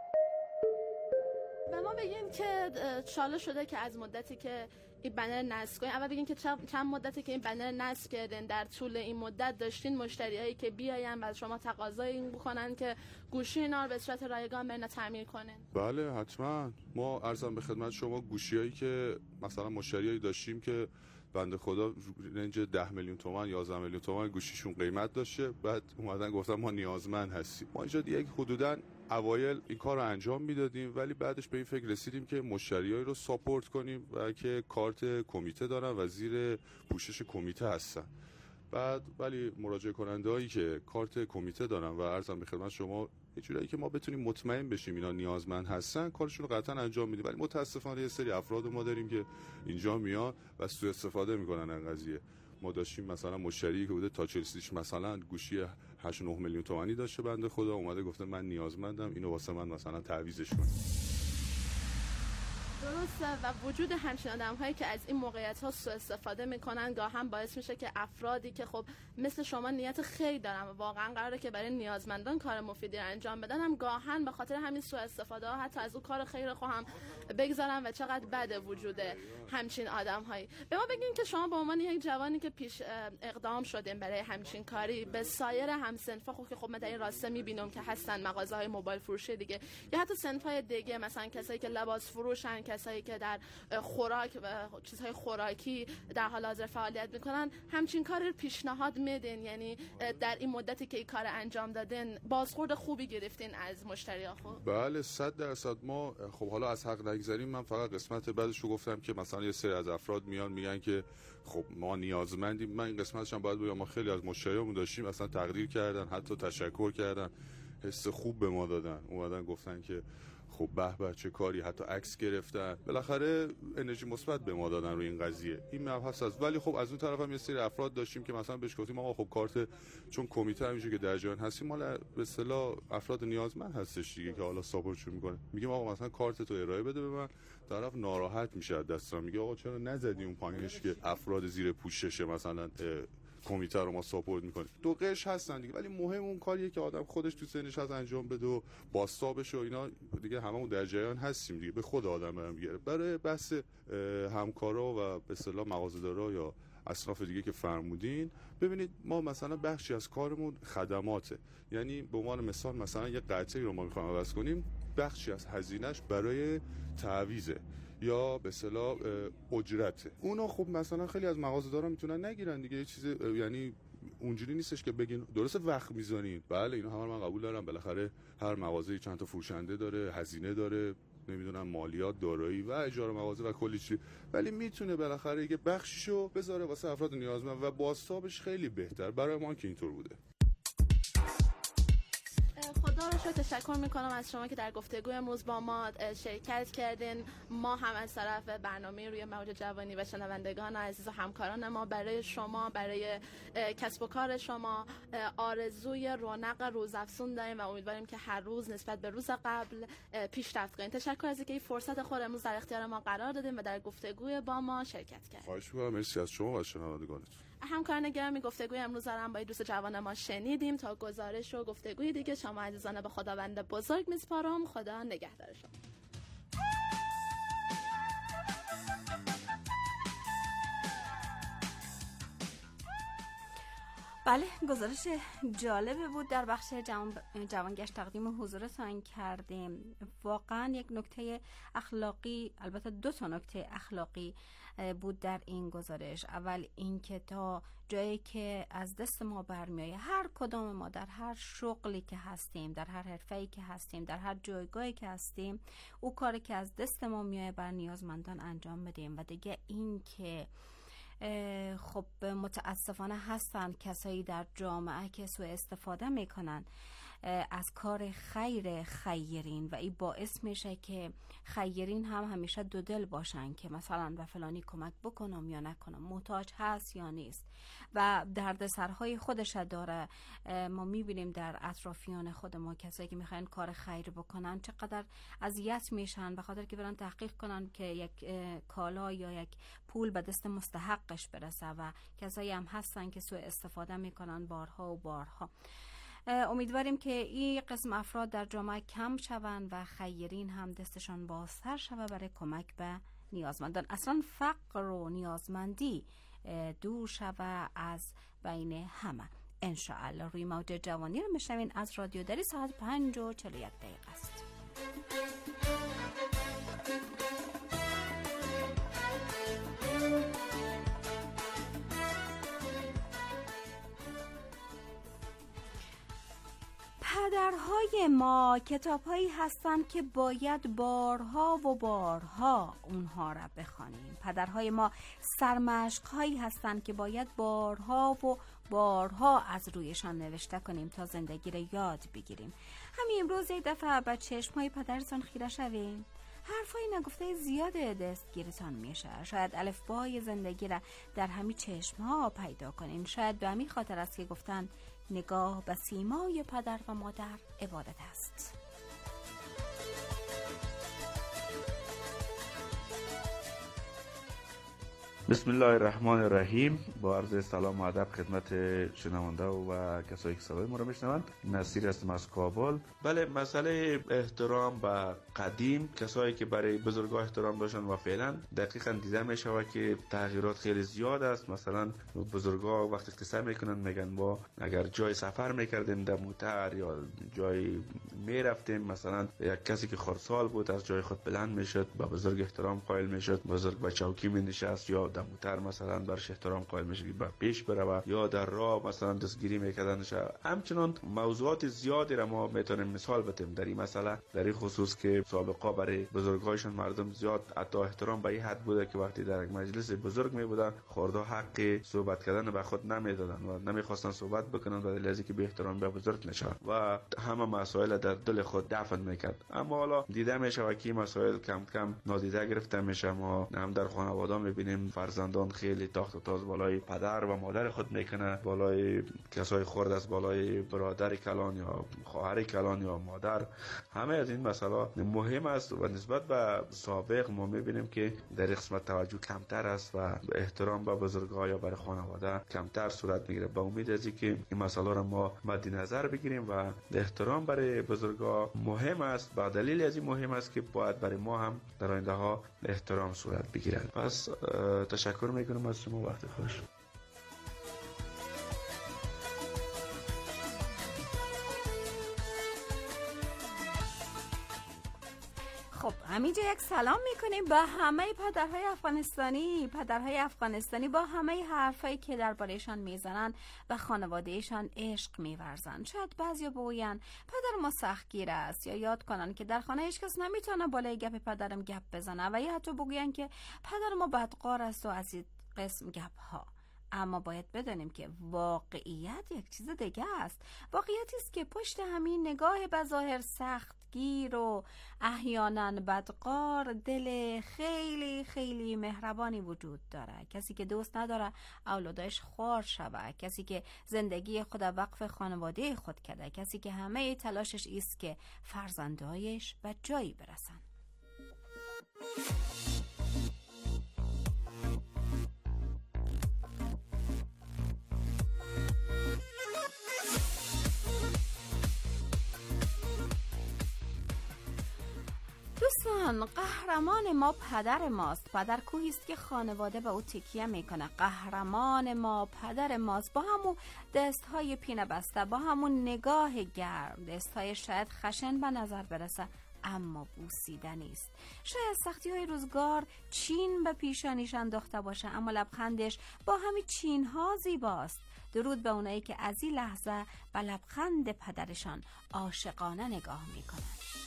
به ما بگین که چاله شده که از مدتی که این بنر نصب کنین، اول بگین که چند مدتی که این بنر نصب کردین، در طول این مدت داشتین مشتریایی که بیاین و شما تقاضایی بکنن که گوشی اینا رو به صورت رایگان برین تعمیر کنین؟ بله حتما. ما عرضم به خدمت شما گوشیایی که مثلا مشتریایی داشتیم که بنده خدا رنج ده میلیون تومان یازده میلیون تومان گوشیشون قیمت داشته، بعد اومدن گفتن ما نیازمند هستیم. ما اینجا یک حدوداً اوایل این کار رو انجام میدادیم، ولی بعدش به این فکر رسیدیم که مشتریایی رو ساپورت کنیم و که کارت کمیته دارن و زیر پوشش کمیته هستن. بعد ولی مراجعه کننده هایی که کارت کمیته دارن و عرضم به خدمت شما یه جورایی که ما بتونیم مطمئن بشیم اینا نیازمند هستن، کارشون رو قطعا انجام میدیم. ولی متاسفانه یه سری افراد ما داریم که اینجا میان و سوء استفاده میکنن از قضیه. ما داشتیم مثلا مشتری که بوده تاچ السیش مثلا گوشی هشت نه میلیون تومانی داشته، بنده خدا اومده گفته من نیازمندم، اینو واسه من مثلا تعویضش کن. درسته و وجود همچین آدم هایی که از این موقعیت ها سوء استفاده میکنن گاهن باعث میشه که افرادی که خب مثل شما نیت خیر دارن و واقعا قراره که برای نیازمندان کار مفیدی رو انجام بدن، هم گاهن به خاطر همین سوء استفاده ها حتی از اون کار خیر خو هم بگذارن و چقدر بده وجود همچین آدم هایی. به ما بگین که شما به عنوان یک جوانی که پیش اقدام شدین برای همچین کاری، به سایر همسنفا خب که خب من در این راسته میبینم که هستن مغازه های موبایل فروشی دیگه یا حتی صنف های دیگه، مثلا کسایی که لباس فروشن، کسایی که در خوراک و چیزهای خوراکی در حال حاضر فعالیت میکنن همچین کار رو پیشنهاد میدین؟ یعنی در این مدتی که این کار انجام دادین بازخورد خوبی گرفتین از مشتری‌ها؟ خب بله صد درصد. ما خب حالا از حق نگذریم، من فقط قسمت بعدش رو گفتم که مثلا یه سری از افراد میان میگن که خب ما نیازمندیم. من این قسمتش هم باید بگم ما خیلی از مشتریامون داشتیم اصلا تقدیر کردن، حتی تشکر کردن، حس خوب به ما دادن، اومدن گفتن که خب به به چه کاری، حتی عکس گرفتن، بالاخره انرژی مثبت به ما دادن روی این قضیه. این مبحث است. ولی خب از اون طرف هم یه سری افراد داشتیم که مثلا بهش گفتیم آقا خب کارت، چون کمیته همیشه که در جریان هستیم مال به اصطلاح افراد نیازمند هستش دیگه که حالا ساپورتشون میکنه، میگیم آقا مثلا کارت تو ارائه بده به من، طرف ناراحت میشه از دستم، میگه آقا چرا نزدی اون پایینش که افراد زیر پوشش مثلا کمیته رو ما ساپورت میکنیم. دو قش هستن دیگه، ولی مهم اون کاریه که آدم خودش تو سنش از انجام بده و باستا و اینا دیگه. هممون در جریان هستیم دیگه، به خود آدم برام میگیره. برای بحث همکارا و به اصطلاح مغازه‌دارا یا اصناف دیگه که فرمودین، ببینید ما مثلا بخشی از کارمون خدماته، یعنی به عنوان مثال مثلا یه قطعی رو ما میخوایم عوض کنیم، بخشی از هزینه‌اش برای تعویضه یا به اصطلاح اجرته. اونا خب مثلا خیلی از مغازه‌دارا میتونن نگیرن دیگه، یه چیز یعنی اونجوری نیستش که بگین درسته وقت میزنین، بله اینا همه من قبول دارم، بالاخره هر مغازه‌ای چند تا فروشنده داره، هزینه داره، نمیدونم مالیات، دارایی و اجاره مغازه و کلی چیز، ولی میتونه بالاخره یه بخششو بذاره واسه افراد نیازمند و بازتابش خیلی بهتر. برای ما که اینطور بوده. خدا رو شکر، تشکر میکنم از شما که در گفتگوی امروز با ما شرکت کردین. ما هم از طرف برنامه روی موج جوانی و شنوندگان عزیز و همکاران ما برای شما، برای کسب و کار شما آرزوی رونق روزافزون داریم و امیدواریم که هر روز نسبت به روز قبل پیشرفت کنید. تشکر از اینکه این فرصت خود امروز در اختیار ما قرار دادیم و در گفتگوی با ما شرکت کردید. خواهش می‌کنم. مرسی از شما و شنوندگانتون. همکاران گرامی، گفتگوی امروز را هم با دوست جوان ما شنیدیم. تا گزارش و گفتگوی دیگه شما عزیزان به خداوند بزرگ میسپارم. خدا نگهدار شما. بله، گزارش جالبی بود در بخش جوان جوانگشت تقدیم حضورتان کردیم. واقعا یک نکته اخلاقی، البته دو تا نکته اخلاقی بود در این گزارش. اول اینکه تا جایی که از دست ما برمیایه، هر کدام ما در هر شغلی که هستیم، در هر حرفه‌ای که هستیم، در هر جایگاهی که هستیم، او کاری که از دست ما میایه بر نیازمندان انجام بدیم. و دیگه این که خب متاسفانه هستند کسایی در جامعه که سوء استفاده میکنن از کار خیر خیرین و این باعث میشه که خیرین هم همیشه دو دل باشن که مثلا به فلانی کمک بکنم یا نکنم، محتاج هست یا نیست و دردسرهای خودش داره. ما میبینیم در اطرافیان خود ما کسایی که میخواین کار خیر بکنن چقدر اذیت میشن به خاطر که برن تحقیق کنن که یک کالا یا یک پول به دست مستحقش برسه و کسایی هم هستن که سوء استفاده میکنن بارها و بارها. امیدواریم که این قسم افراد در جامعه کم شوند و خیرین هم دستشان بازتر شود برای کمک به نیازمندان. اصلا فقر و نیازمندی دور شود از بین همه انشاءالله. روی موج جوانی رو میشنوین از رادیو دری. ساعت پنج و چهل و یک دقیقه است. پدرهای ما کتاب‌هایی هستند که باید بارها و بارها اونها را بخوانیم. پدرهای ما سرمشق‌هایی هستند که باید بارها و بارها از رویشان نوشته کنیم تا زندگی را یاد بگیریم. همین امروز یک دفعه به چشم‌های پدرتان خیره شوین. حرفای نگفته زیاد دستگیرتان میشه. شاید الفبای زندگی را در همین چشم‌ها پیدا کنین. شاید به همین خاطر است که گفتن نگاه به سیمای پدر و مادر عبادت است. بسم الله الرحمن الرحیم. با عرض سلام و ادب خدمت شنونده و کسایی که صدای ما را میشنوند. نصیر هستم از کابل. بله، مسئله احترام به قدیم، کسایی که برای بزرگان احترام داشتن و فعلا دقیقاً دیده میشود که تغییرات خیلی زیاد است. مثلا بزرگان وقتی قصه میکنن میگن ما اگر جای سفر میکردیم در موتر یا جای میرفتیم، مثلا یک کسی که خردسال بود از جای خود بلند میشد، با بزرگ احترام قائل میشد، بزرگ به چوکی مینشست یا در موتر مثلا برش احترام قائل میشه که پیش بره، یا در راه مثلا دستگیری میکردن. همچنان موضوعات زیادی را ما میتونیم مثال بتیم در این مسئله، در این خصوص که سابقا برای بزرگایشان مردم زیاد حتی احترام به این حد بوده که وقتی در یک مجلس بزرگ می بودن خردها حق صحبت کردن به خود نمیدادن و نمیخواستن صحبت بکنن و دلیل که به احترام به بزرگ نشان و همه مسائل در دل خود دفن میکرد. اما حالا دیده میشه که مسائل کم کم نادیده گرفته میشه. ما هم در خانواده میبینیم فرزندان خیلی تاخت و تاز بالای پدر و مادر خود میکنه، بالای کسای خرد است، بالای برادر کلان یا خواهر کلان یا مادر. همه از این مسائل مهم است و نسبت به سابق ما میبینیم که در قسمت توجه کمتر است و احترام به بزرگ‌ها یا برای خانواده کمتر صورت میگیره. با امید از اینکه این مسائل را ما مد نظر بگیریم و احترام برای بزرگ‌ها مهم است. به دلیل از این مهم است که باید برای ما هم در آینده ها احترام صورت بگیرد. پس تشکر میکنم از شما. وقت خوش. خب همینجا یک سلام میکنیم به همه پدرهای افغانستانی. پدرهای افغانستانی با همه حرفایی که دربارهشان میزنن به خانوادهشان عشق میورزن. شاید بعضیا بگوین پدر ما سختگیر است، یا یاد کنن که در خانه هیچ کس نمیتونه بالای گپ پدرم گپ بزنه، و یا حتی بگوین که پدر ما بدقار است و از این قسم گپ ها. اما باید بدانیم که واقعیت یک چیز دیگه است. واقعیتی است که پشت همین نگاه بظاهر سختگیر و احیانا بدقار دل خیلی خیلی مهربانی وجود داره. کسی که دوست نداره اولادش خوار شوه، کسی که زندگی خود وقف خانواده خود کرده، کسی که همه تلاشش است که فرزندایش به جایی برسن. دوستان، قهرمان ما پدر ماست. پدر کوهی است که خانواده به او تکیه میکنه. قهرمان ما پدر ماست، با همون دستهای پینه بسته، با همون نگاه گرم، دستهای شاید خشن به نظر برسه اما بوسیده نیست. شاید سختی های روزگار چین به پیشانیش انداخته باشه، اما لبخندش با همین چین ها زیباست. درود به اونایی که از این لحظه به لبخند پدرشان عاشقانه نگاه میکنن.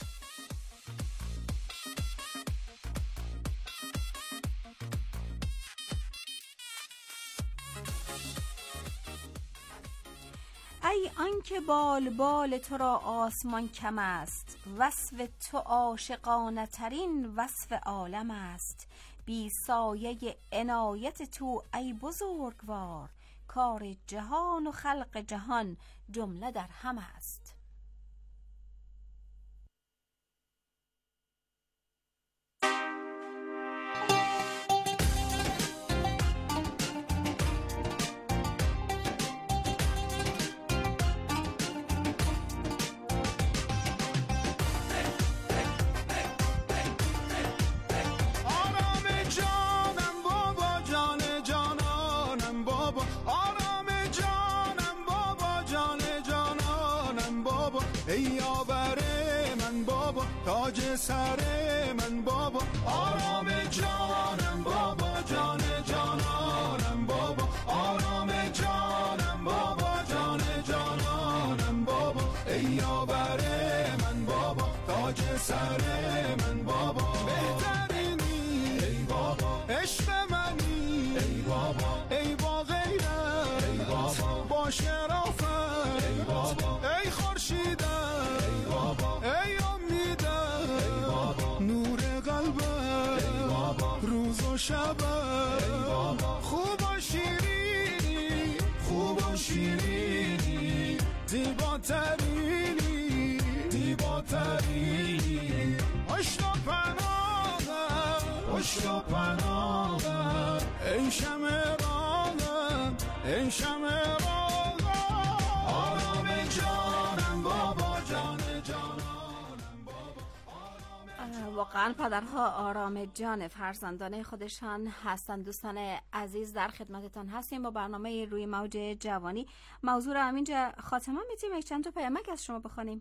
ای آنکه بال بال تو را آسمان کم است، وصف تو عاشقانه ترین وصف عالم است. بی سایه عنایت تو ای بزرگوار، کار جهان و خلق جهان جمله در هم است. تاج سر من بابا، آرام جانم بابا، جان جانانم بابا، آرام جانم بابا، جان جانانم بابا، ای یاور من بابا، تاج سر من بابا، بهترینی ای بابا، عشق منی ای بابا، ای با غیرت ای بابا، با شرافت ای بابا، ای خورشیدت ای بابا، ای روز و شب خوب و شیرینی، خوب و شیرینی، زیباترینی، زیباترینی، عشق و پناهت، عشق و پناهت، ای این شمع راغا آرام جانم بابا جان جانانم بابا. واقعا پدرها آرام جان فرزندان خودشان هستند. دوستان عزیز در خدمتتان هستیم با برنامه روی موج جوانی. موضوع را همینجا خاتمه میتیم. یک چند تا پیامک از شما بخونیم.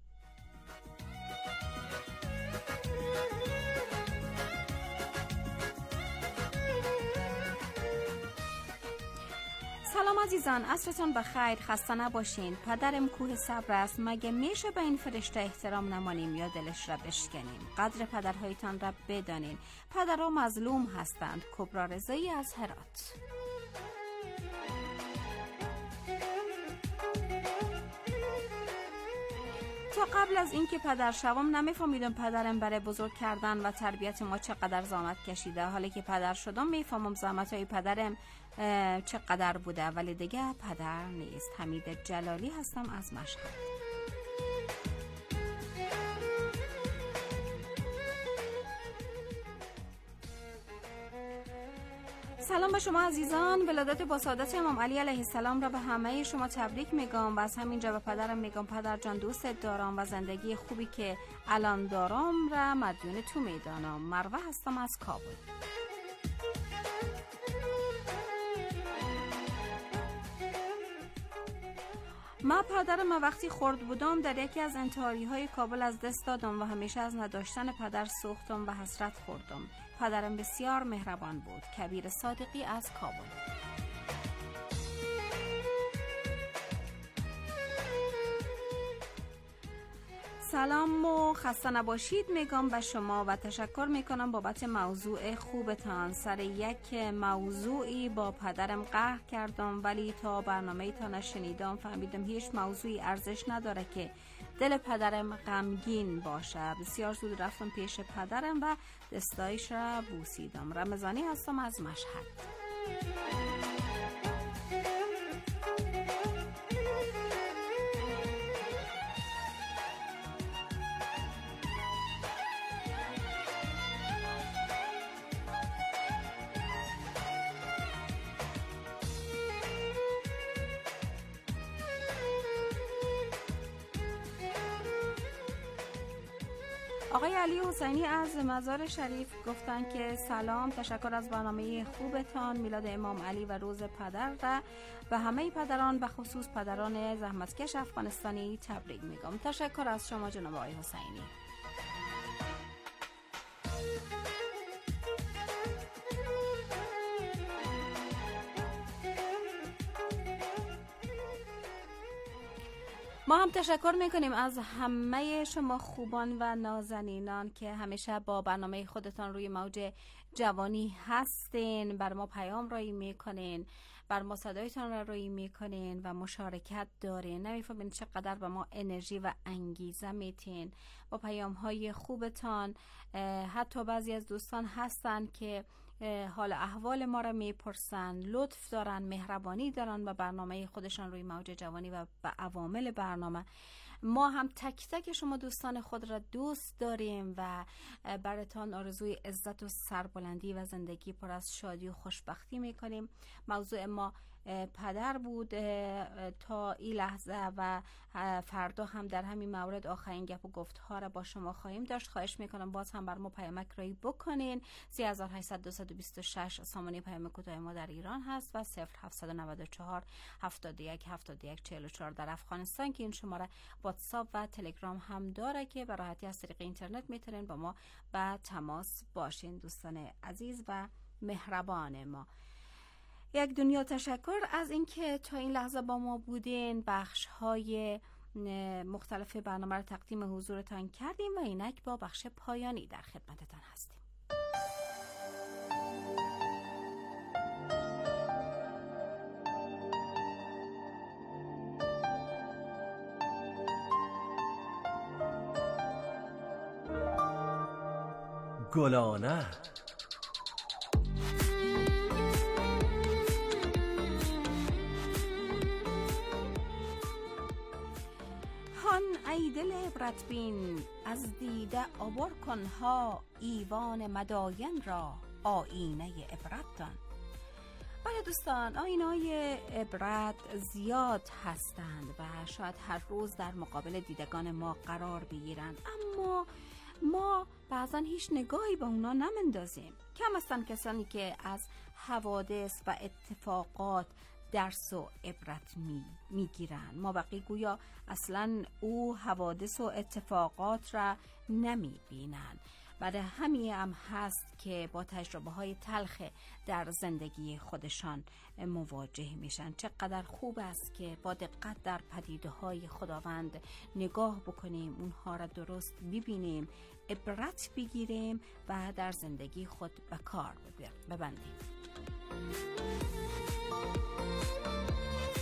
سلام عزیزان، عصرتان بخیر، خسته نباشین. پدرم کوه صبر است، مگه میشه به این فرشته احترام نمانیم یا دلش را بشکنیم؟ قدر پدرهایتان را بدانین، پدرها مظلوم هستند. کبرا رضایی از هرات. تا قبل از اینکه پدر شوم نمیفهمیدم پدرم برای بزرگ کردن و تربیت ما چقدر زحمت کشیده. حالا که پدر شدم میفهمم زحمت های پدرم چقدر بوده، ولی دیگه پدر نیست. حمید جلالی هستم از مشهد. سلام به شما عزیزان. ولادت با سعادت امام علی علیه السلام را به همه شما تبریک میگم و از همینجا به پدرم میگم پدر جان دوستت دارم و زندگی خوبی که الان دارم را مدیون تو میدانم. مروه هستم از کابل. ما پدرم وقتی خرد بودم در یکی از انتحاری های کابل از دست دادم و همیشه از نداشتن پدر سوختم و حسرت خوردم. پدرم بسیار مهربان بود. کبیر صادقی از کابل. سلام و خسته نباشید میگم به شما و تشکر میکنم بابت موضوع خوبتان. سر یک موضوعی با پدرم قهر کردم، ولی تا برنامه تا نشنیدم فهمیدم هیچ موضوعی ارزش نداره که دل پدرم غمگین باشه. بسیار زود رفتم پیش پدرم و دستایش را بوسیدم. رمضانی هستم از مشهد. آقای علی حسینی از مزار شریف گفتن که سلام، تشکر از برنامه خوبتان. میلاد امام علی و روز پدر را و همه پدران به خصوص پدران زحمتکش افغانستانی تبریک میگم. تشکر از شما جناب آقای حسینی. ما هم تشکر میکنیم از همه شما خوبان و نازنینان که همیشه با برنامه خودتان روی موج جوانی هستین. بر ما پیام رایی میکنین، بر ما صدایتان را روی میکنین و مشارکت دارین. نمیفهمین چقدر به ما انرژی و انگیزه میتین با پیام های خوبتان. حتی بعضی از دوستان هستن که حال احوال ما را میپرسن، لطف دارن، مهربانی دارن و برنامه خودشان روی موج جوانی و به عوامل برنامه. ما هم تک تک شما دوستان خود را دوست داریم و براتان آرزوی عزت و سربلندی و زندگی پر از شادی و خوشبختی میکنیم. موضوع ما پدر بود تا این لحظه و فردا هم در همین مورد آخرین گپ و گفت‌ها را با شما خواهیم داشت. خواهش میکنم باز هم بر ما پیامک رایی بکنین. سه هزار و هشتصد و بیست و شش سامانه پیام کوتاه ما در ایران هست و صفر هفتصد و نود و چهار هفتاد و یک هفتاد و یک چهل و چهار در افغانستان که این شماره واتساپ و تلگرام هم داره که به راحتی از طریق اینترنت میتونین با ما به تماس باشین. دوستان عزیز و مهربان ما، یک دنیا تشکر از اینکه تا این لحظه با ما بودین. بخش های مختلف برنامه رو تقدیم حضورتان کردیم و اینک با بخش پایانی در خدمتتان هستیم. گلانه ای دل عبرت بین، از دیده عبور کن ها ایوان مداین را آینه عبرت دان. بله دوستان، آینه‌های عبرت زیاد هستند و شاید هر روز در مقابل دیدگان ما قرار بگیرند، اما ما بعضا هیچ نگاهی به اونا نمندازیم. کم هستن کسانی که از حوادث و اتفاقات درس و عبرت می میگیرن. ما بقیه گویا اصلا او حوادث و اتفاقات را نمی بینن. بعد همین هم هست که با تجربه های تلخ در زندگی خودشان مواجه میشن. چقدر خوب است که با دقت در پدیده های خداوند نگاه بکنیم، اونها را درست ببینیم، عبرت بگیریم و در زندگی خود به کار ببندیم.